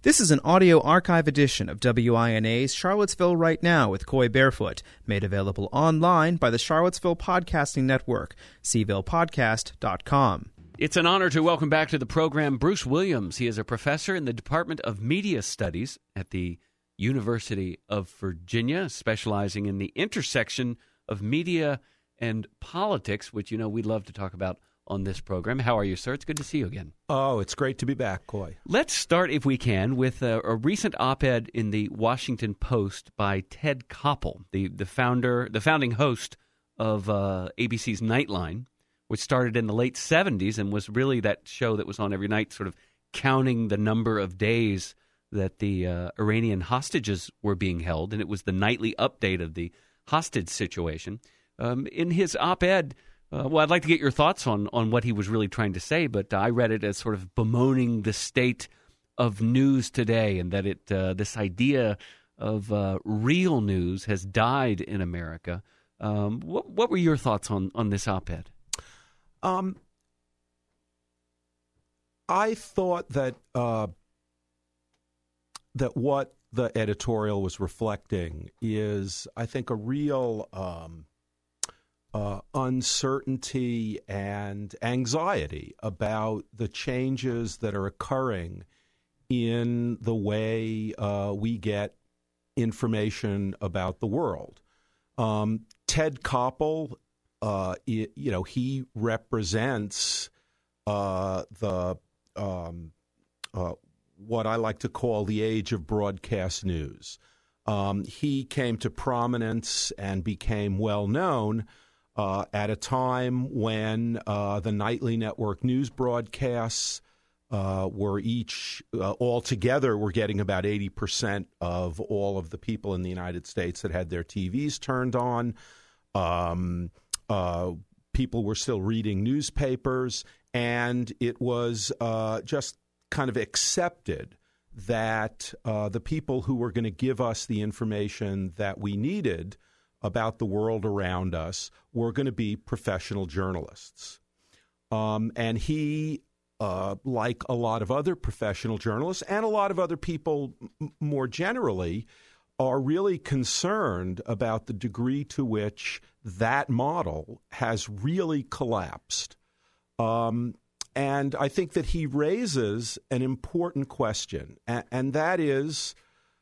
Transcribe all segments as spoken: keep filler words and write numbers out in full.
This is an audio archive edition of W I N A's Charlottesville Right Now with Coy Barefoot, made available online by the Charlottesville Podcasting Network, c ville podcast dot com. It's an honor to welcome back to the program Bruce Williams. He is a professor in the Department of Media Studies at the University of Virginia, specializing in the intersection of media and politics, which, you know, we love to talk about on this program. How are you, sir? It's good to see you again. Oh, it's great to be back, Coy. Let's start, if we can, with a, a recent op-ed in the Washington Post by Ted Koppel, the, the founder, the founding host of uh, A B C's Nightline, which started in the late seventies and was really that show that was on every night, sort of counting the number of days that the uh, Iranian hostages were being held, and it was the nightly update of the hostage situation. Um, in his op-ed, Uh, well, I'd like to get your thoughts on, on what he was really trying to say, but I read it as sort of bemoaning the state of news today, and that it uh, this idea of uh, real news has died in America. Um, what, what were your thoughts on, on this op-ed? Um, I thought that uh, that what the editorial was reflecting is, I think, a real Um, Uh, uncertainty and anxiety about the changes that are occurring in the way uh, we get information about the world. Um, Ted Koppel, uh, it, you know, he represents uh, the um, uh, what I like to call the age of broadcast news. Um, he came to prominence and became well known Uh, at a time when uh, the nightly network news broadcasts uh, were each, uh, all together, were getting about eighty percent of all of the people in the United States that had their T Vs turned on. Um, uh, people were still reading newspapers, and it was uh, just kind of accepted that uh, the people who were going to give us the information that we needed about the world around us were going to be professional journalists. Um, and he, uh, like a lot of other professional journalists and a lot of other people m- more generally, are really concerned about the degree to which that model has really collapsed. Um, and I think that he raises an important question, and, and that is,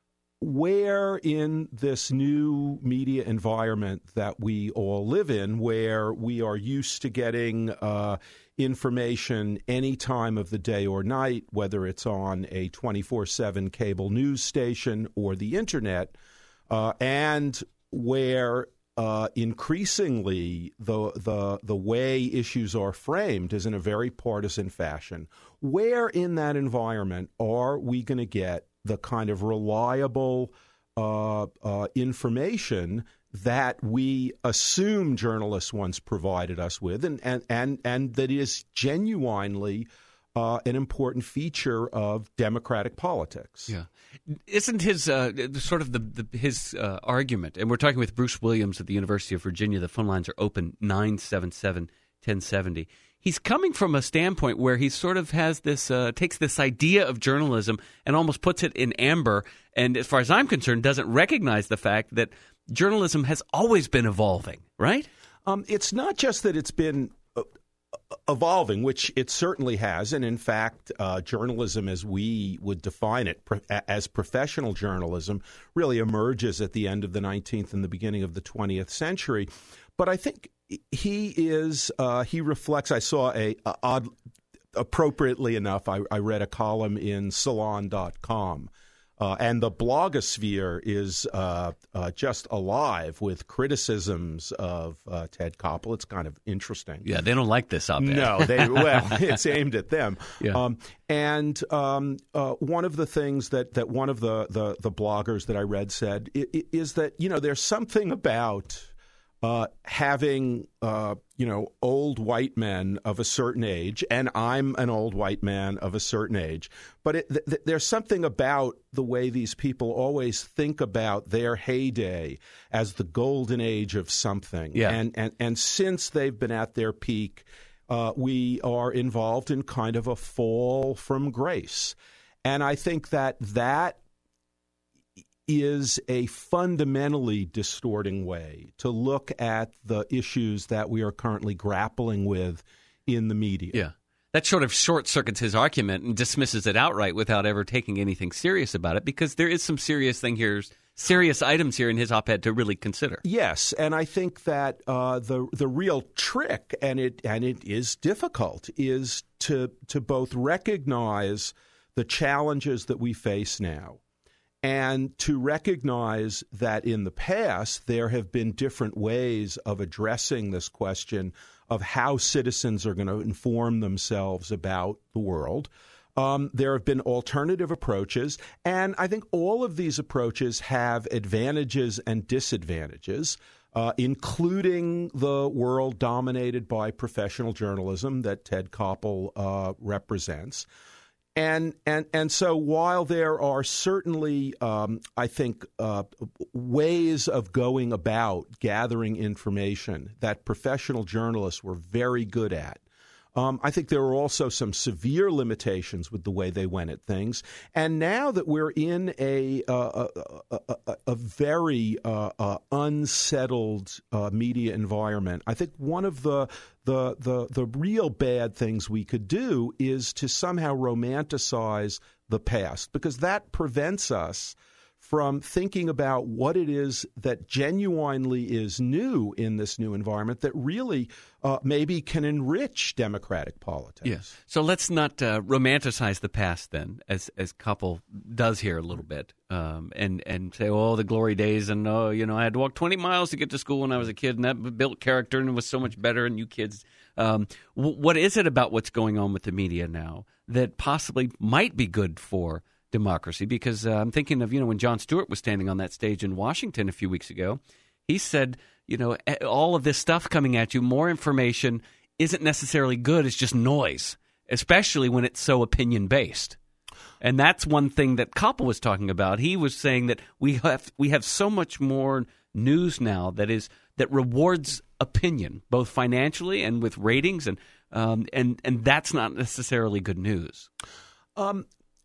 where in this new media environment that we all live in, where we are used to getting uh, information any time of the day or night, whether it's on a twenty-four seven cable news station or the internet, uh, and where uh, increasingly the, the, the way issues are framed is in a very partisan fashion, where in that environment are we going to get the kind of reliable uh, uh, information that we assume journalists once provided us with, and and and, and that is genuinely uh, an important feature of democratic politics. Yeah, isn't his uh, sort of the, the his uh, argument? And we're talking with Bruce Williams at the University of Virginia. The phone lines are open nine seven seven, one oh seven oh. He's coming from a standpoint where he sort of has this, uh, takes this idea of journalism and almost puts it in amber, and as far as I'm concerned, doesn't recognize the fact that journalism has always been evolving, right? Um, it's not just that it's been uh, evolving, which it certainly has, and in fact, uh, journalism as we would define it, pro- as professional journalism, really emerges at the end of the nineteenth and the beginning of the twentieth century. But I think he is, uh, he reflects, I saw a, a odd, appropriately enough, I, I read a column in Salon dot com, uh, and the blogosphere is uh, uh, just alive with criticisms of uh, Ted Koppel. It's kind of interesting. Yeah, they don't like this op-ed. No, they, well, it's aimed at them. Yeah. Um, and um, uh, one of the things that, that one of the, the, the bloggers that I read said is, is that, you know, there's something about Uh, having, uh, you know, old white men of a certain age, and I'm an old white man of a certain age, but it, th- th- there's something about the way these people always think about their heyday as the golden age of something. Yeah. And, and, and since they've been at their peak, uh, we are involved in kind of a fall from grace. And I think that that is a fundamentally distorting way to look at the issues that we are currently grappling with in the media. Yeah. That sort of short-circuits his argument and dismisses it outright without ever taking anything serious about it, because there is some serious thing here, serious items here in his op-ed to really consider. Yes, and I think that uh, the the real trick, and it and it is difficult, is to to both recognize the challenges that we face now, and to recognize that in the past there have been different ways of addressing this question of how citizens are going to inform themselves about the world. Um, there have been alternative approaches, and I think all of these approaches have advantages and disadvantages, uh, including the world dominated by professional journalism that Ted Koppel uh, represents. And and and so while there are certainly, um, I think, uh, ways of going about gathering information that professional journalists were very good at, um, I think there are also some severe limitations with the way they went at things. And now that we're in a uh, a, a, a, a very uh, uh, unsettled uh, media environment, I think one of the The, the the real bad things we could do is to somehow romanticize the past, because that prevents us from thinking about what it is that genuinely is new in this new environment that really uh, maybe can enrich democratic politics. Yes. So let's not uh, romanticize the past then, as as Koppel does here a little bit, um, and and say, oh, the glory days, and oh, you know, I had to walk twenty miles to get to school when I was a kid, and that built character and it was so much better, and you kids. Um, w- what is it about what's going on with the media now that possibly might be good for democracy? Because uh, I'm thinking of, you know, when Jon Stewart was standing on that stage in Washington a few weeks ago, he said, you know, all of this stuff coming at you, more information isn't necessarily good. It's just noise, especially when it's so opinion-based. And that's one thing that Koppel was talking about. He was saying that we have we have so much more news now that is that rewards opinion, both financially and with ratings, and um, and and that's not necessarily good news. Um,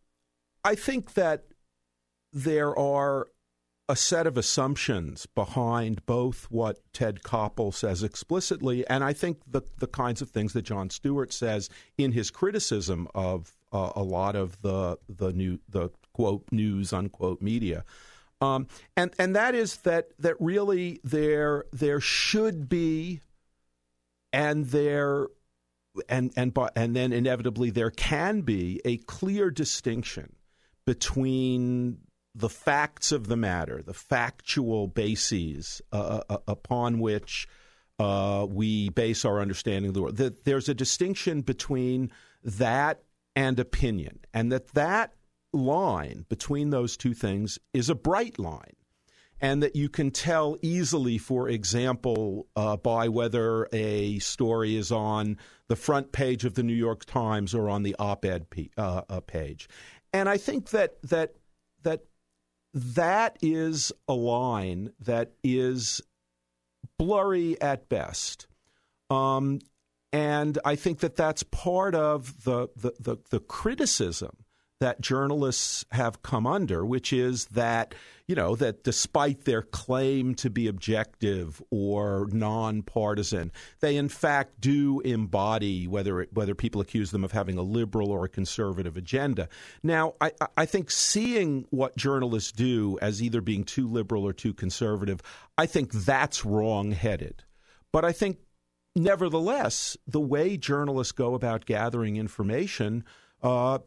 I think that there are a set of assumptions behind both what Ted Koppel says explicitly, and I think the the kinds of things that Jon Stewart says in his criticism of uh, a lot of the the new the quote news unquote media. Um, and and that is that that really there there should be, and there and and and then inevitably there can be a clear distinction between the facts of the matter, the factual bases uh, uh, upon which uh, we base our understanding of the world. That there's a distinction between that and opinion, and that that line between those two things is a bright line, and that you can tell easily, for example, uh, by whether a story is on the front page of the New York Times or on the op-ed p- uh, uh, page. And I think that that that that is a line that is blurry at best. Um, and I think that that's part of the the, the, the criticism that journalists have come under, which is that, you know, that despite their claim to be objective or nonpartisan, they in fact do embody, whether it, whether people accuse them of having a liberal or a conservative agenda. Now, I, I think seeing what journalists do as either being too liberal or too conservative, I think that's wrong-headed. But I think, nevertheless, the way journalists go about gathering information uh,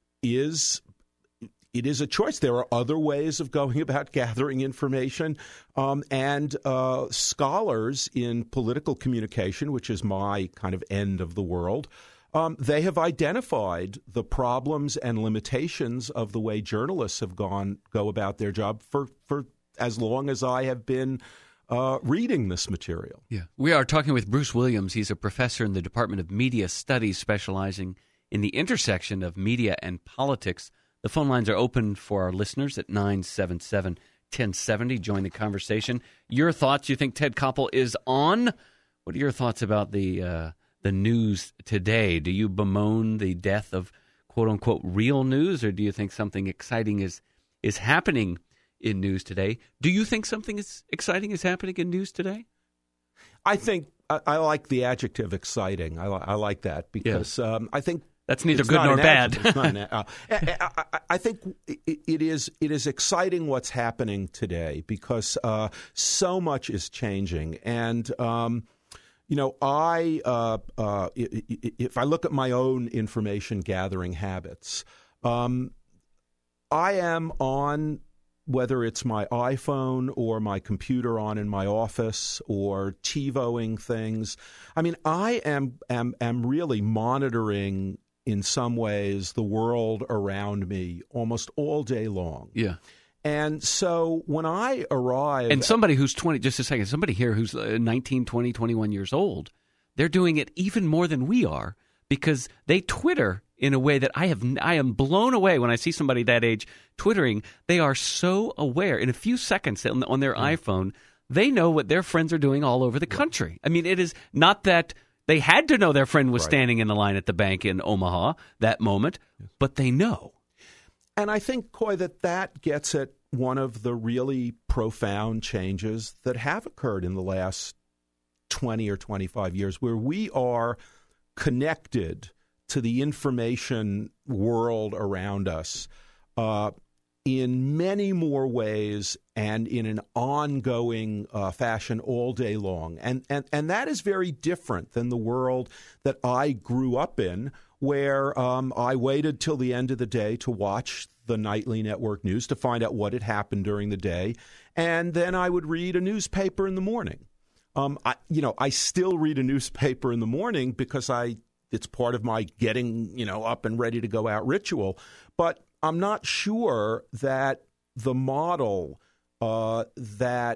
is it is a choice. There are other ways of going about gathering information, um, and uh, scholars in political communication, which is my kind of end of the world, um, they have identified the problems and limitations of the way journalists have gone go about their job for, for as long as I have been uh, reading this material. Yeah, we are talking with Bruce Williams. He's a professor in the Department of Media Studies, specializing in the intersection of media and politics. The phone lines are open for our listeners at nine seven seven, one oh seven oh. Join the conversation. Your thoughts? You think Ted Koppel is on? What are your thoughts about the uh, the news today? Do you bemoan the death of quote-unquote real news, or do you think something exciting is is happening in news today? Do you think something is exciting is happening in news today? I think I, I like the adjective exciting. I, I like that because yeah. um, I think that's neither it's good nor bad. an, uh, I, I, I think it, it is it is exciting what's happening today because uh, so much is changing. And, um, you know, I uh, uh, if I look at my own information gathering habits, um, I am on, whether it's my iPhone or my computer on in my office or TiVoing things. I mean, I am am am really monitoring in some ways the world around me almost all day long. Yeah. And so when I arrive... And somebody who's twenty, just a second, somebody here who's nineteen, twenty, twenty-one years old, they're doing it even more than we are because they Twitter in a way that I have, I am blown away when I see somebody that age Twittering. They are so aware. In a few seconds on, on their mm. iPhone, they know what their friends are doing all over the country. I mean, it is not that they had to know their friend was right. standing in the line at the bank in Omaha that moment, yes. but they know. And I think, Coy, that that gets at one of the really profound changes that have occurred in the last twenty or twenty-five years, where we are connected to the information world around us uh, in many more ways and in an ongoing uh, fashion all day long. And, and, and that is very different than the world that I grew up in, where um, I waited till the end of the day to watch the nightly network news to find out what had happened during the day. And then I would read a newspaper in the morning. Um, I, you know, I still read a newspaper in the morning because I it's part of my getting, you know, up and ready to go out ritual. But I'm not sure that the model uh, that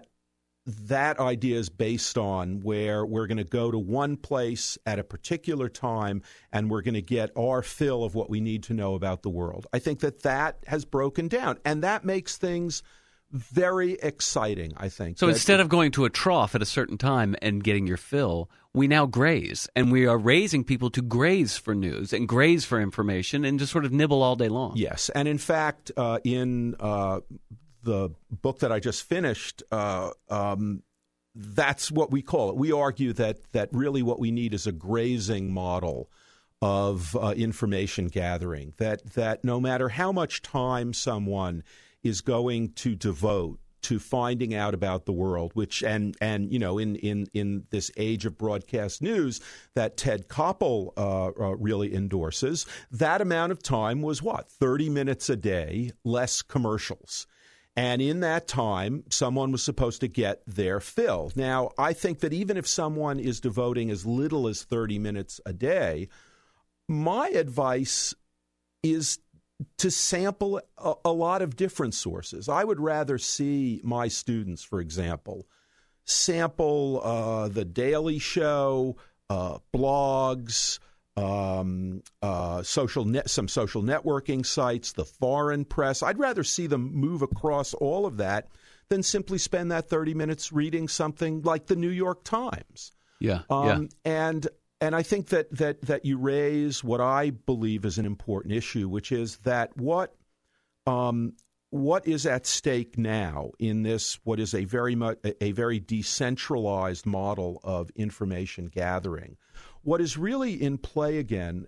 that idea is based on, where we're going to go to one place at a particular time and we're going to get our fill of what we need to know about the world. I think that that has broken down, and that makes things very exciting, I think. So instead of going to a trough at a certain time and getting your fill, we now graze, and we are raising people to graze for news and graze for information and just sort of nibble all day long. Yes, and in fact, uh, in uh, the book that I just finished, uh, um, that's what we call it. We argue that that really what we need is a grazing model of uh, information gathering, that that no matter how much time someone is going to devote to finding out about the world, which and and you know in in in this age of broadcast news that Ted Koppel uh, uh, really endorses, that amount of time was what, thirty minutes a day, less commercials. And in that time, someone was supposed to get their fill. Now, I think that even if someone is devoting as little as thirty minutes a day, my advice is to sample a, a lot of different sources. I would rather see my students, for example, sample uh, The Daily Show, uh, blogs, um, uh, social net, some social networking sites, the foreign press. I'd rather see them move across all of that than simply spend that thirty minutes reading something like the New York Times. Yeah, um, yeah. And And I think that, that that you raise what I believe is an important issue, which is that what um, what is at stake now in this, what is a very much a very decentralized model of information gathering, what is really in play again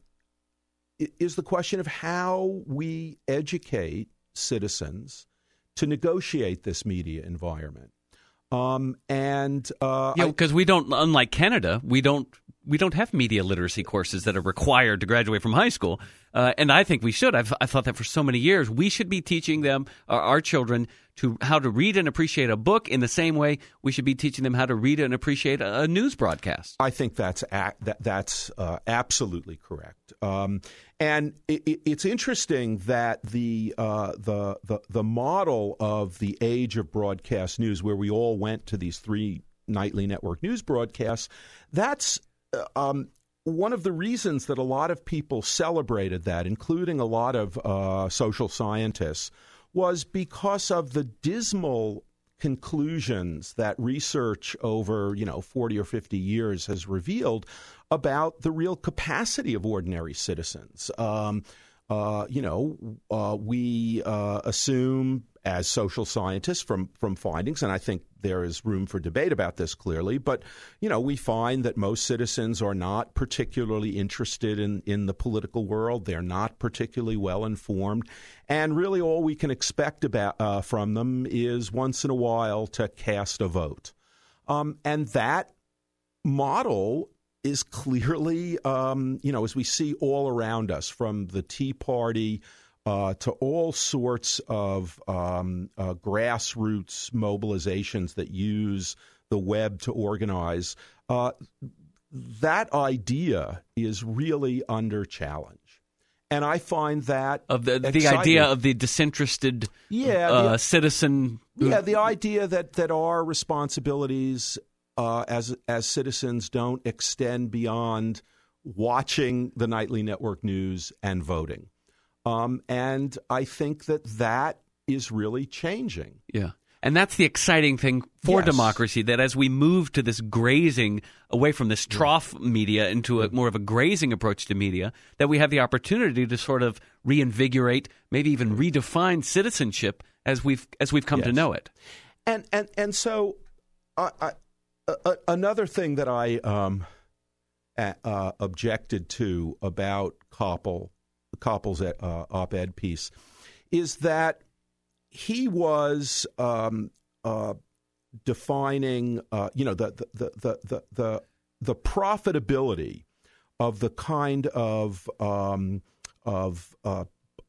is the question of how we educate citizens to negotiate this media environment. Um, and uh, yeah, because we don't, unlike Canada, we don't we don't have media literacy courses that are required to graduate from high school, uh, and I think we should. I've I thought that for so many years. We should be teaching them, our, our children, to how to read and appreciate a book in the same way we should be teaching them how to read and appreciate a, a news broadcast. I think that's a, that, that's uh, absolutely correct. Um, and it, it, it's interesting that the, uh, the the the model of the age of broadcast news, where we all went to these three nightly network news broadcasts, that's uh, um, one of the reasons that a lot of people celebrated that, including a lot of uh, social scientists, was because of the dismal conclusions that research over, you know, forty or fifty years has revealed about the real capacity of ordinary citizens. Um, uh, you know, uh, we uh, assume as social scientists from, from findings, and I think there is room for debate about this clearly, but, you know, we find that most citizens are not particularly interested in, in the political world. They're not particularly well informed. And really all we can expect about uh, from them is once in a while to cast a vote. Um, and that model is clearly, um, you know, as we see all around us, from the Tea Party uh, to all sorts of um, uh, grassroots mobilizations that use the web to organize, uh, that idea is really under challenge. And I find that of the exciting. the idea of the disinterested yeah, uh, the, citizen. Who, yeah, the idea that, that our responsibilities uh, as as citizens don't extend beyond watching the nightly network news and voting. Um, and I think that that is really changing. Yeah. And that's the exciting thing for yes. democracy, that as we move to this grazing, away from this trough yeah. media into a, more of a grazing approach to media, that we have the opportunity to sort of reinvigorate, maybe even redefine citizenship as we've as we've come yes. to know it. And and and so I, I, uh, another thing that I um, uh, objected to about Koppel, Koppel's uh, op-ed piece, is that he was um, uh, defining, uh, you know, the the, the the the the profitability of the kind of um, of uh,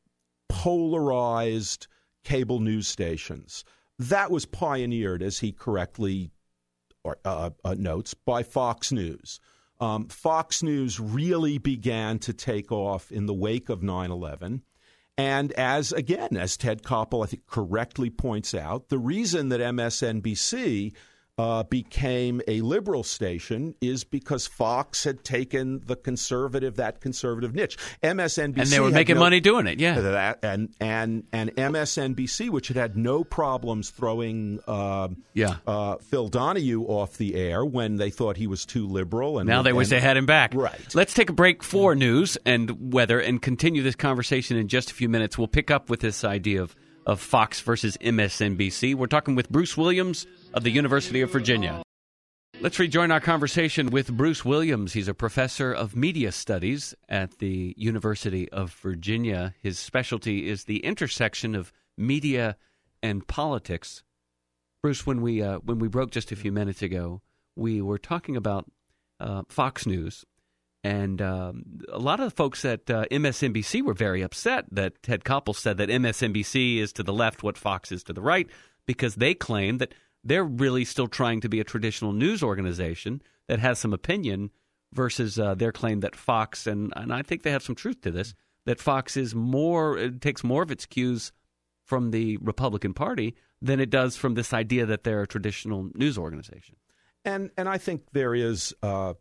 polarized cable news stations that was pioneered, as he correctly or, uh, uh, notes, by Fox News. Um, Fox News really began to take off in the wake of nine eleven. And as, again, as Ted Koppel, I think, correctly points out, the reason that M S N B C uh, became a liberal station is because Fox had taken the conservative, that conservative niche. M S N B C and they were making no, money doing it, yeah. That, and and and M S N B C, which had had no problems throwing uh, yeah. uh, Phil Donahue off the air when they thought he was too liberal. And now they and, wish they had him back. Right. Let's take a break for news and weather and continue this conversation in just a few minutes. We'll pick up with this idea of, of Fox versus M S N B C. We're talking with Bruce Williams of the University of Virginia. Let's rejoin our conversation with Bruce Williams. He's a professor of media studies at the University of Virginia. His specialty is the intersection of media and politics. Bruce, when we uh, when we broke just a few minutes ago, we were talking about uh, Fox News, and um, a lot of the folks at uh, M S N B C were very upset that Ted Koppel said that M S N B C is to the left what Fox is to the right, because they claim that they're really still trying to be a traditional news organization that has some opinion versus uh, their claim that Fox, and, and I think they have some truth to this, that Fox is more, it takes more of its cues from the Republican Party than it does from this idea that they're a traditional news organization. And and I think there is uh,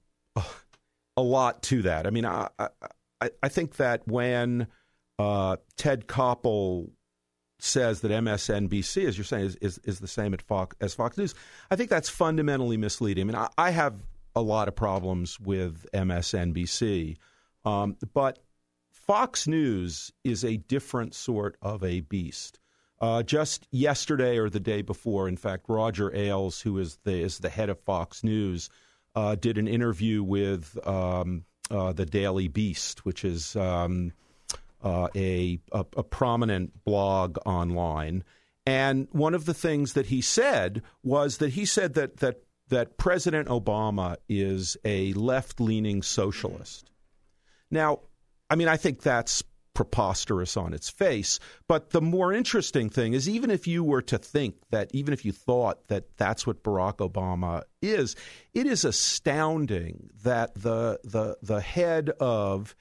a lot to that. I mean, I I, I think that when uh, Ted Koppel says that M S N B C, as you're saying, is, is, is the same at Fox, as Fox News, I think that's fundamentally misleading. I mean, I, I have a lot of problems with M S N B C, um, but Fox News is a different sort of a beast. Uh, just yesterday or the day before, in fact, Roger Ailes, who is the is the head of Fox News, uh, did an interview with um, uh, the Daily Beast, which is um, Uh, a, a a prominent blog online, and one of the things that he said was that he said that that that President Obama is a left-leaning socialist. Now, I mean, I think that's preposterous on its face, but the more interesting thing is, even if you were to think that, even if you thought that that's what Barack Obama is, it is astounding that the the the head of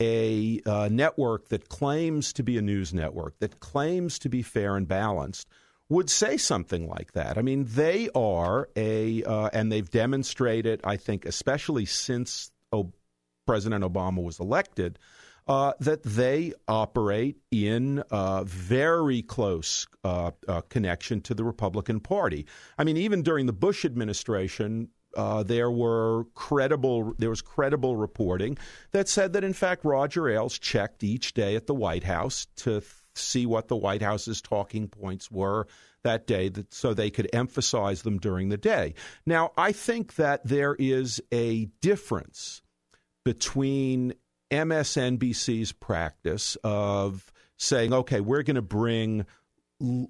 a uh, network that claims to be a news network, that claims to be fair and balanced, would say something like that. I mean, they are a, uh, and they've demonstrated, I think, especially since o- President Obama was elected, uh, that they operate in uh, very close uh, uh, connection to the Republican Party. I mean, even during the Bush administration, uh, there were credible there was credible reporting that said that in fact Roger Ailes checked each day at the White House to th- see what the White House's talking points were that day, that, so they could emphasize them during the day. Now, I think that there is a difference between M S N B C's practice of saying, okay, we're going to bring l-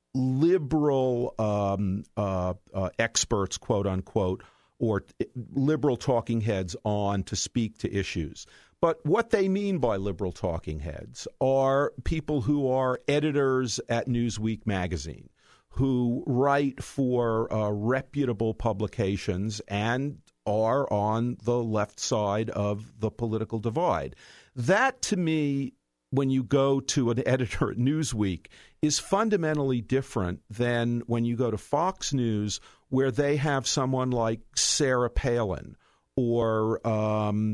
liberal um, uh, uh, experts, quote unquote, or liberal talking heads on to speak to issues. But what they mean by liberal talking heads are people who are editors at Newsweek magazine, who write for uh, reputable publications and are on the left side of the political divide. That, to me, when you go to an editor at Newsweek, is fundamentally different than when you go to Fox News, where they have someone like Sarah Palin or um,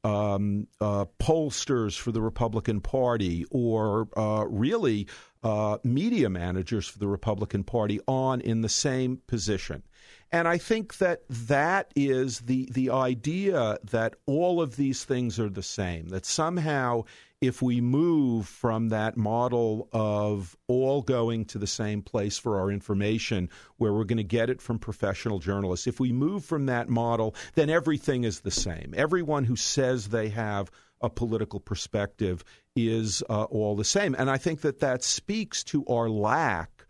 um, uh, pollsters for the Republican Party or uh, really uh, media managers for the Republican Party on in the same position. And I think that that is the the idea that all of these things are the same, that somehow if we move from that model of all going to the same place for our information, where we're going to get it from professional journalists, if we move from that model, then everything is the same. Everyone who says they have a political perspective is uh, all the same. And I think that that speaks to our lack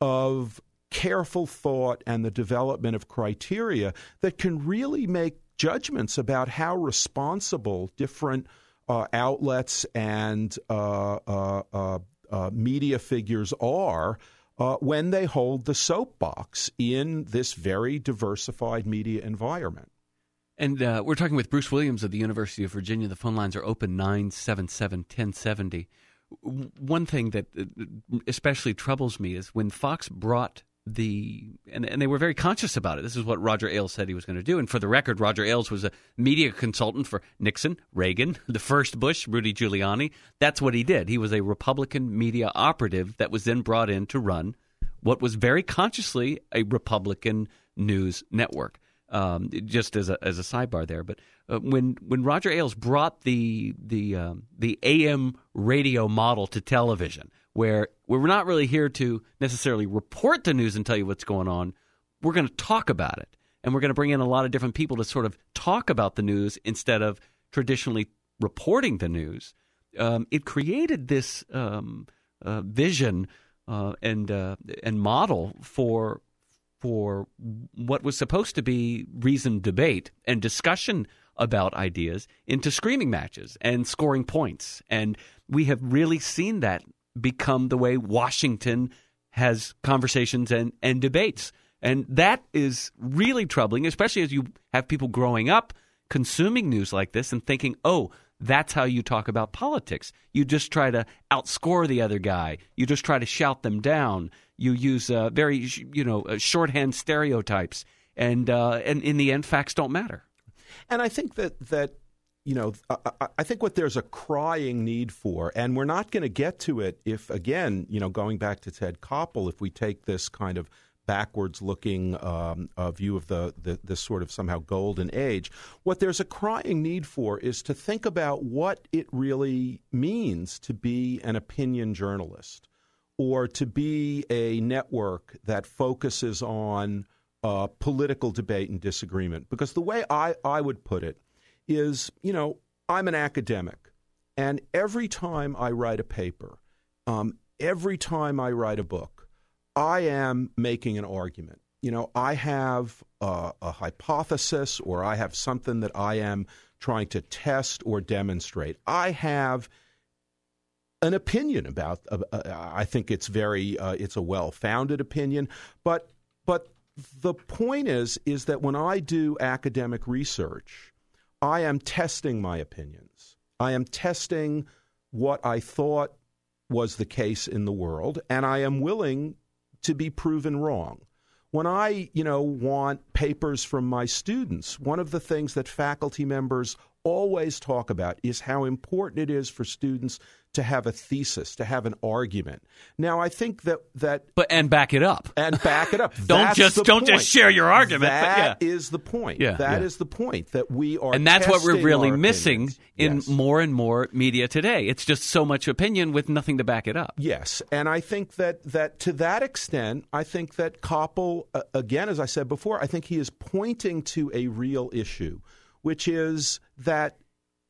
of careful thought and the development of criteria that can really make judgments about how responsible different uh, outlets and uh, uh, uh, uh, media figures are uh, when they hold the soapbox in this very diversified media environment. And uh, we're talking with Bruce Williams of the University of Virginia. The phone lines are open, nine seven seven, one oh seven oh. One thing that especially troubles me is when Fox brought the and, and they were very conscious about it. This is what Roger Ailes said he was going to do. And for the record, Roger Ailes was a media consultant for Nixon, Reagan, the first Bush, Rudy Giuliani. That's what he did. He was a Republican media operative that was then brought in to run what was very consciously a Republican news network. Um, just as a as a sidebar there, but uh, when when Roger Ailes brought the the um, the A M radio model to television, where we're not really here to necessarily report the news and tell you what's going on, we're going to talk about it, and we're going to bring in a lot of different people to sort of talk about the news instead of traditionally reporting the news. Um, it created this um, uh, vision uh, and uh, and model for. for what was supposed to be reasoned debate and discussion about ideas into screaming matches and scoring points. And we have really seen that become the way Washington has conversations and, and debates. And that is really troubling, especially as you have people growing up consuming news like this and thinking, oh, that's how you talk about politics. You just try to outscore the other guy. You just try to shout them down. You use uh, very, you know, uh, shorthand stereotypes, and uh, and in the end, facts don't matter. And I think that that you know, I, I think what there's a crying need for, and we're not going to get to it if, again, you know, going back to Ted Koppel, if we take this kind of backwards-looking um, uh, view of the, the this sort of somehow golden age, what there's a crying need for is to think about what it really means to be an opinion journalist, or to be a network that focuses on uh, political debate and disagreement. Because the way I, I would put it is, you know, I'm an academic, and every time I write a paper, um, every time I write a book, I am making an argument. You know, I have a, a hypothesis, or I have something that I am trying to test or demonstrate. I have an opinion about. Uh, uh, I think it's very. Uh, it's a well-founded opinion, but but the point is is that when I do academic research, I am testing my opinions. I am testing what I thought was the case in the world, and I am willing to be proven wrong. When I, you know, want papers from my students, one of the things that faculty members always talk about is how important it is for students to have a thesis, to have an argument. Now, I think that that but and back it up and back it up. don't That's just the don't point. just share your argument. That but yeah. is the point. Yeah, that yeah. is the point that we are, and that's what we're testing really our missing opinions. in Yes. more and more media today. It's just so much opinion with nothing to back it up. Yes, and I think that that to that extent, I think that Koppel, uh, again, as I said before, I think he is pointing to a real issue, which is that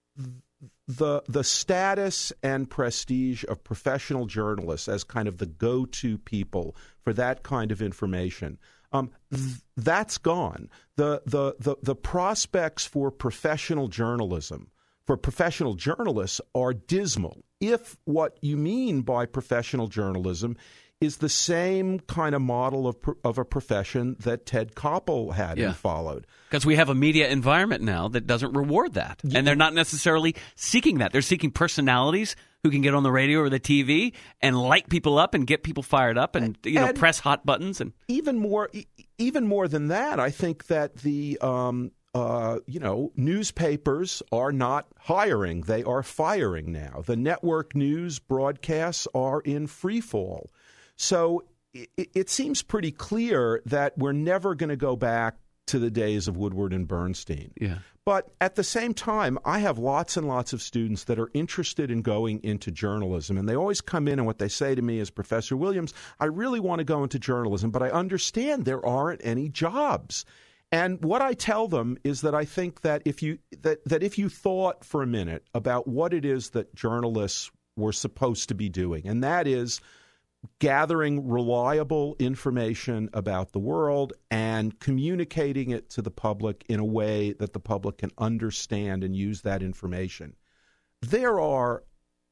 the the status and prestige of professional journalists as kind of the go-to people for that kind of information, um, th- that's gone. The, the the the prospects for professional journalism, for professional journalists, are dismal. If what you mean by professional journalism is the same kind of model of of a profession that Ted Koppel had Yeah. and followed. Because we have a media environment now that doesn't reward that. And they're not necessarily seeking that. They're seeking personalities who can get on the radio or the T V and light people up and get people fired up and, you know, And press hot buttons. And even more, e- even more than that, I think that the um, uh, you know newspapers are not hiring; they are firing now. The network news broadcasts are in free fall. So it, it seems pretty clear that we're never going to go back to the days of Woodward and Bernstein. yeah. But at the same time, I have lots and lots of students that are interested in going into journalism. And they always come in and what they say to me is, Professor Williams, I really want to go into journalism, but I understand there aren't any jobs. And what I tell them is that I think that if you that, that if you thought for a minute about what it is that journalists were supposed to be doing, and that is gathering reliable information about the world and communicating it to the public in a way that the public can understand and use that information. There are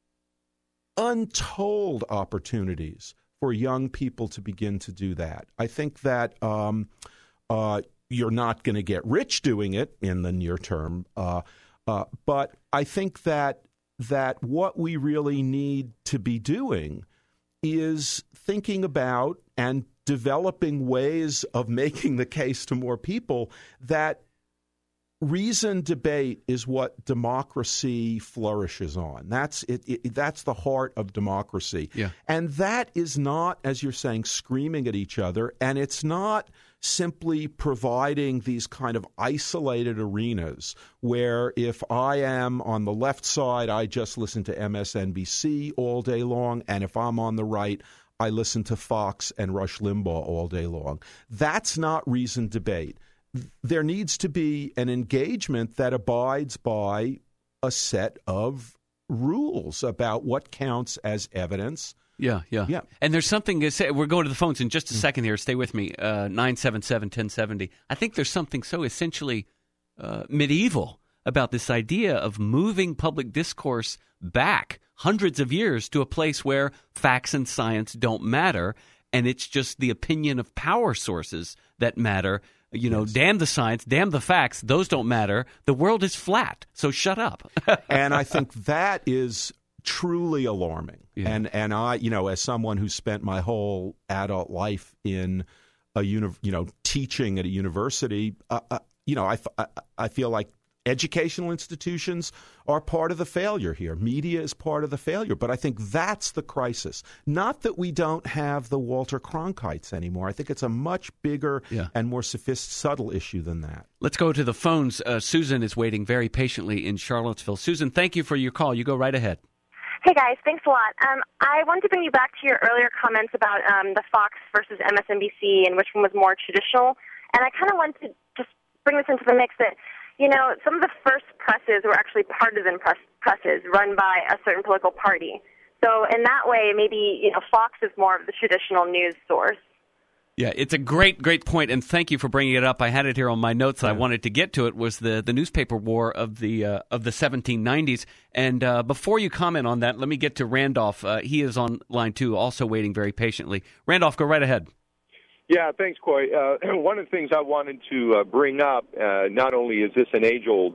untold opportunities for young people to begin to do that. I think that um, uh, you're not going to get rich doing it in the near term, uh, uh, but I think that that what we really need to be doing is thinking about and developing ways of making the case to more people that reasoned debate is what democracy flourishes on. That's it, it. That's the heart of democracy. Yeah. And that is not, as you're saying, screaming at each other, and it's not simply providing these kind of isolated arenas where if I am on the left side, I just listen to M S N B C all day long, and if I'm on the right, I listen to Fox and Rush Limbaugh all day long. That's not reasoned debate. There needs to be an engagement that abides by a set of rules about what counts as evidence. Yeah, yeah. Yeah. And there's something to say. We're going to the phones in just a second here. Stay with me. Uh, nine seven seven, one oh seven oh. I think there's something so essentially uh, medieval about this idea of moving public discourse back hundreds of years to a place where facts and science don't matter, and it's just the opinion of power sources that matter. You know, yes. Damn the science, damn the facts. Those don't matter. The world is flat, so shut up. And I think that is truly alarming. Yeah. And and I, you know, as someone who spent my whole adult life in a uni- you know, teaching at a university, uh, uh, you know, I, I I feel like educational institutions are part of the failure here. Media is part of the failure. But I think that's the crisis. Not that we don't have the Walter Cronkites anymore. I think it's a much bigger yeah. and more sophisticated, subtle issue than that. Let's go to the phones. Uh, Susan is waiting very patiently in Charlottesville. Susan, thank you for your call. You go right ahead. Hey, guys. Thanks a lot. Um, I wanted to bring you back to your earlier comments about um, the Fox versus M S N B C and which one was more traditional. And I kind of want to just bring this into the mix that, you know, some of the first presses were actually partisan press, presses run by a certain political party. So in that way, maybe, you know, Fox is more of the traditional news source. Yeah, it's a great, great point, and thank you for bringing it up. I had it here on my notes. Yeah. I wanted to get to it. Was the, the newspaper war of the uh, of the seventeen nineties. And uh, before you comment on that, let me get to Randolph. Uh, he is on line two, also waiting very patiently. Randolph, go right ahead. Yeah, thanks, Coy. Uh, one of the things I wanted to uh, bring up, uh, not only is this an age-old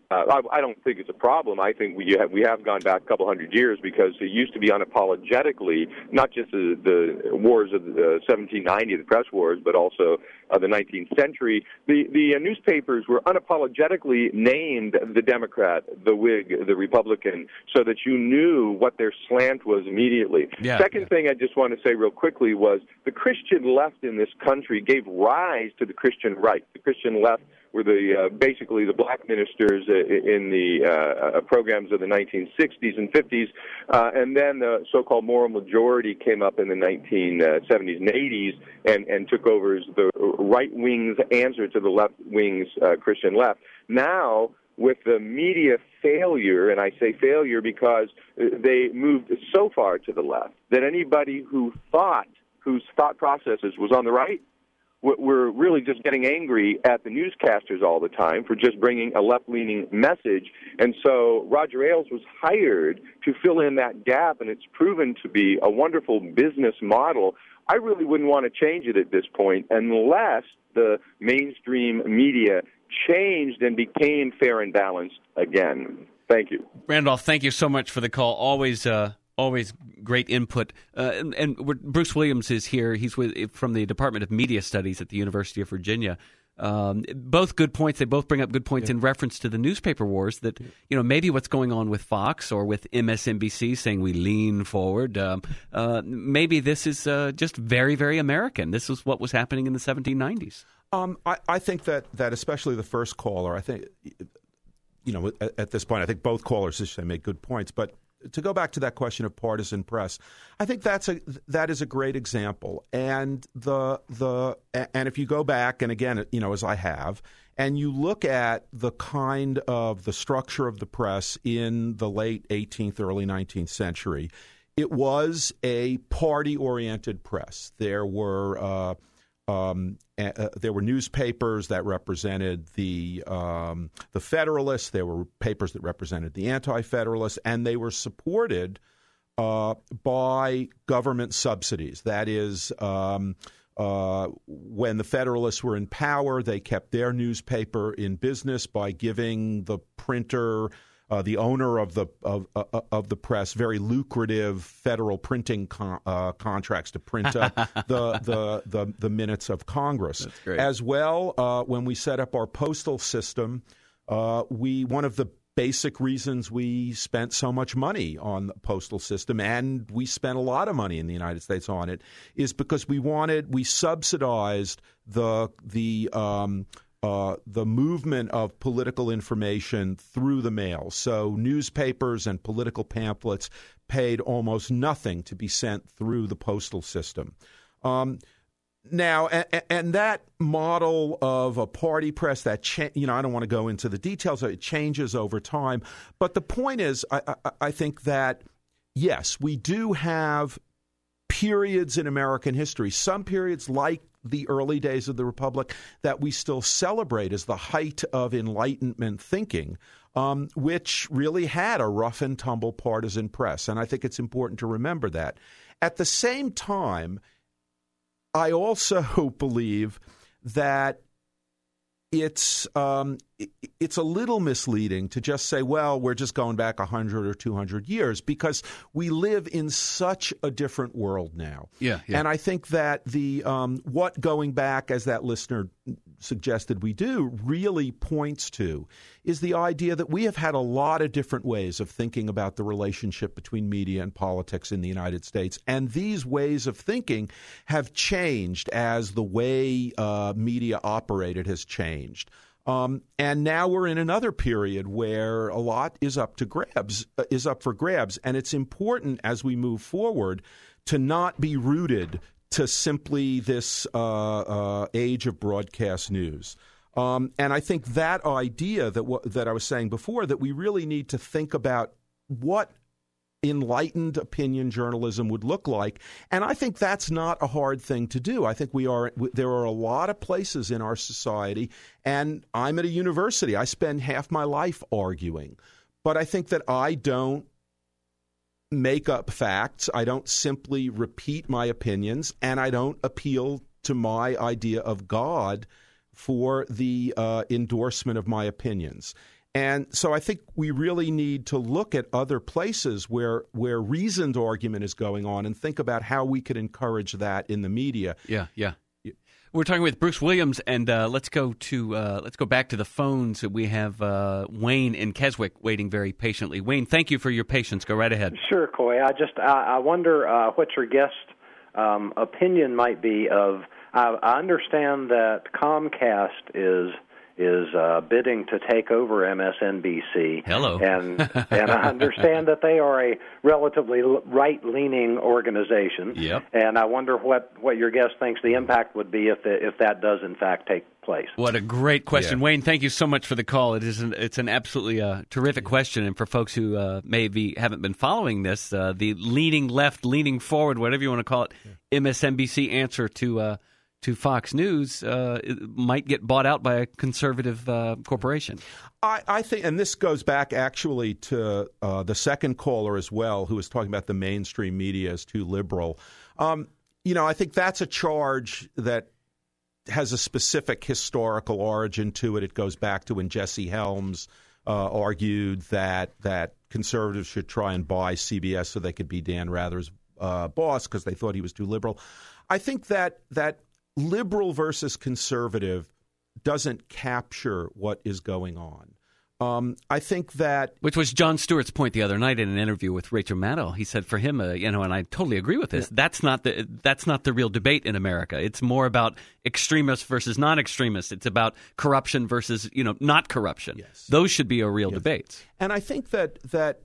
Uh, I, I don't think it's a problem. I think we have, we have gone back a couple hundred years because it used to be unapologetically, not just the, the wars of the seventeen ninety, the press wars, but also uh, the nineteenth century. The, the uh, newspapers were unapologetically named the Democrat, the Whig, the Republican, so that you knew what their slant was immediately. Yeah, Second yeah. thing I just want to say real quickly was the Christian left in this country gave rise to the Christian right. The Christian left were the uh, basically the black ministers uh, in the uh, uh, programs of the nineteen sixties and fifties, uh, and then the so-called moral majority came up in the nineteen seventies and eighties and, and took over as the right wing's answer to the left wing's uh, Christian left. Now, with the media failure, and I say failure because they moved so far to the left that anybody who thought, whose thought processes was on the right, we're really just getting angry at the newscasters all the time for just bringing a left-leaning message. And so Roger Ailes was hired to fill in that gap, and it's proven to be a wonderful business model. I really wouldn't want to change it at this point unless the mainstream media changed and became fair and balanced again. Thank you. Randolph, thank you so much for the call. Always uh, always great input. Uh, and and we're, Bruce Williams is here. He's with, from the Department of Media Studies at the University of Virginia. Um, both good points. They both bring up good points yeah. in reference to the newspaper wars that, you know, maybe what's going on with Fox or with M S N B C saying we lean forward. Um, uh, maybe this is uh, just very, very American. This is what was happening in the seventeen nineties. Um, I, I think that, that especially the first caller, I think, you know, at, at this point, I think both callers they made good points. But to go back to that question of partisan press, I think that's a that is a great example. And the the and if you go back and again, you know, as I have, and you look at the kind of the structure of the press in the late eighteenth, early nineteenth century, it was a party-oriented press. There were uh, Um, uh, there were newspapers that represented the um, the Federalists. There were papers that represented the Anti-Federalists, and they were supported uh, by government subsidies. That is, um, uh, when the Federalists were in power, they kept their newspaper in business by giving the printer, Uh, the owner of the of uh, of the press, very lucrative federal printing con- uh, contracts to print up the, the the the minutes of Congress. That's great. As well, uh, when we set up our postal system, uh, we one of the basic reasons we spent so much money on the postal system, and we spent a lot of money in the United States on it, is because we wanted we subsidized the the um, Uh, the movement of political information through the mail. So newspapers and political pamphlets paid almost nothing to be sent through the postal system. Um, now, and, and that model of a party press, that cha- you know, I don't want to go into the details. It changes over time. But the point is, I, I, I think that, yes, we do have periods in American history, some periods like the early days of the Republic that we still celebrate as the height of Enlightenment thinking, um, which really had a rough and tumble partisan press. And I think it's important to remember that. At the same time, I also believe that it's um, it's a little misleading to just say, well, we're just going back one hundred or two hundred years, because we live in such a different world now. Yeah, yeah. And I think that the um, what going back, as that listener suggested we do, really points to is the idea that we have had a lot of different ways of thinking about the relationship between media and politics in the United States. And these ways of thinking have changed as the way uh, media operated has changed. Um, and now we're in another period where a lot is up to grabs, uh, is up for grabs. And it's important as we move forward to not be rooted to simply this uh, uh, age of broadcast news. Um, and I think that idea that w- that I was saying before, that we really need to think about what enlightened opinion journalism would look like. And I think that's not a hard thing to do. I think we are there are a lot of places in our society, and I'm at a university. I spend half my life arguing. But I think that I don't make up facts. I don't simply repeat my opinions, and I don't appeal to my idea of God for the uh, endorsement of my opinions. And so I think we really need to look at other places where where reasoned argument is going on and think about how we could encourage that in the media. Yeah, yeah. We're talking with Bruce Williams, and uh, let's go to uh, let's go back to the phones. We have uh, Wayne in Keswick waiting very patiently. Wayne, thank you for your patience. Go right ahead. Sure, Coy. I just I, I wonder uh, what your guest um, opinion might be of. I, I understand that Comcast is. is uh, bidding to take over M S N B C. Hello. And and I understand that they are a relatively right-leaning organization. Yep. And I wonder what, what your guest thinks the impact would be if the, if that does, in fact, take place. What a great question. Yeah. Wayne, thank you so much for the call. It is an, it's an absolutely uh, terrific question. And for folks who uh, maybe haven't been following this, uh, the leaning left, leaning forward, whatever you want to call it, yeah. M S N B C answer to uh, to Fox News uh, might get bought out by a conservative uh, corporation. I, I think, and this goes back actually to uh, the second caller as well, who was talking about the mainstream media as too liberal. Um, you know, I think that's a charge that has a specific historical origin to it. It goes back to when Jesse Helms uh, argued that that conservatives should try and buy C B S so they could be Dan Rather's uh, boss because they thought he was too liberal. I think that that liberal versus conservative doesn't capture what is going on. Um, I think that... Which was Jon Stewart's point the other night in an interview with Rachel Maddow. He said for him, uh, you know, and I totally agree with this, yeah. that's not the that's not the real debate in America. It's more about extremists versus non-extremists. It's about corruption versus, you know, not corruption. Yes. Those should be a real yes. debates. And I think that that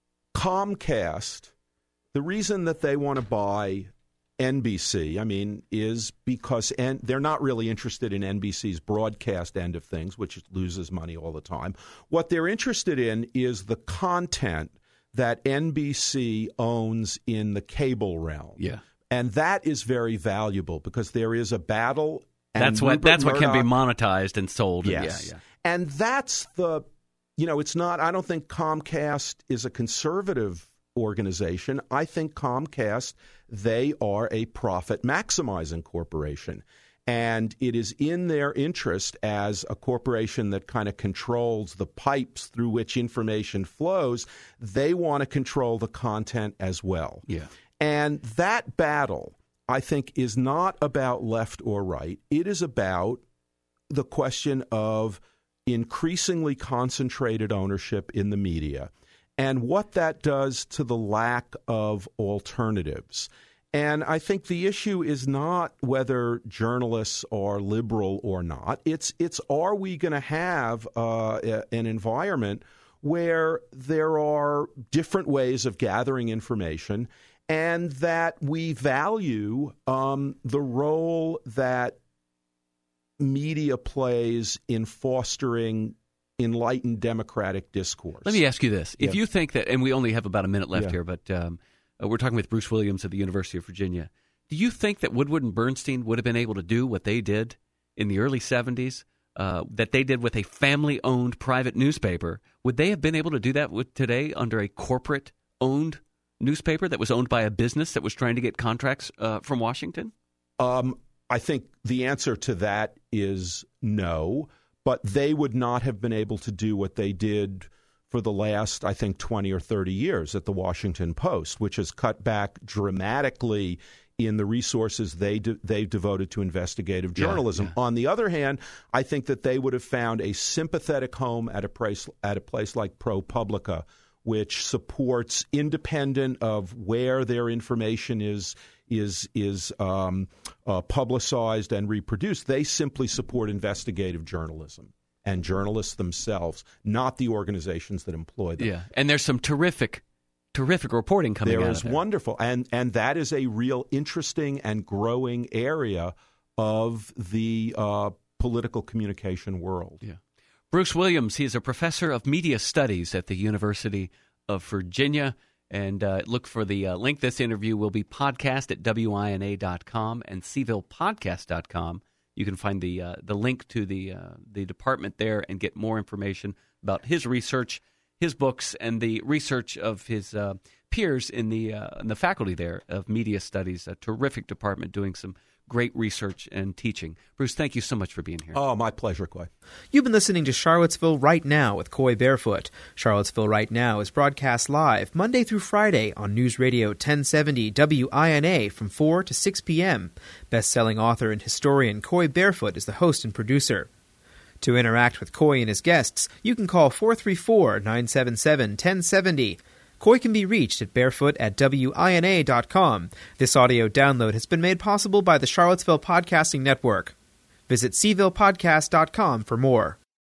Comcast, the reason that they want to buy N B C, I mean, is because and they're not really interested in N B C's broadcast end of things, which loses money all the time. What they're interested in is the content that N B C owns in the cable realm. Yeah. And that is very valuable because there is a battle. And that's what Rupert that's Murdoch, what can be monetized and sold. Yes. And yeah, yeah. And that's the, you know, it's not, I don't think Comcast is a conservative organization. I think Comcast, they are a profit maximizing corporation. And it is in their interest as a corporation that kind of controls the pipes through which information flows. They want to control the content as well. Yeah. And that battle, I think, is not about left or right. It is about the question of increasingly concentrated ownership in the media and what that does to the lack of alternatives. And I think the issue is not whether journalists are liberal or not. It's it's are we going to have uh, a, an environment where there are different ways of gathering information and that we value um, the role that media plays in fostering enlightened democratic discourse. Let me ask you this. If yeah. you think that, and we only have about a minute left yeah. here, but um, uh, we're talking with Bruce Williams at the University of Virginia. Do you think that Woodward and Bernstein would have been able to do what they did in the early seventies, uh, that they did with a family-owned private newspaper? Would they have been able to do that with today under a corporate-owned newspaper that was owned by a business that was trying to get contracts uh, from Washington? Um, I think the answer to that is no. But they would not have been able to do what they did for the last, I think, twenty or thirty years at the Washington Post, which has cut back dramatically in the resources they de- they've devoted to investigative journalism. Yeah, yeah. On the other hand, I think that they would have found a sympathetic home at a place, at a place like ProPublica, which supports, independent of where their information is is is um, uh, publicized and reproduced. They simply support investigative journalism and journalists themselves, not the organizations that employ them. Yeah, and there's some terrific, terrific reporting coming there out is of there. Wonderful, and and that is a real interesting and growing area of the uh, political communication world. Yeah. Bruce Williams, he is a professor of media studies at the University of Virginia. And uh, look for the uh, link. This interview will be podcast at W I N A dot com and C ville podcast dot com. You can find the uh, the link to the uh, the department there and get more information about his research, his books, and the research of his uh, peers in the uh, in the faculty there of media studies, a terrific department doing some great research and teaching. Bruce, thank you so much for being here. Oh, my pleasure, Coy. You've been listening to Charlottesville Right Now with Coy Barefoot. Charlottesville Right Now is broadcast live Monday through Friday on News Radio ten seventy W I N A from four to six p.m. Best-selling author and historian Coy Barefoot is the host and producer. To interact with Coy and his guests, you can call four three four, nine seven seven, one zero seven zero. Coy can be reached at barefoot at W I N A dot com. This audio download has been made possible by the Charlottesville Podcasting Network. Visit C ville podcast dot com for more.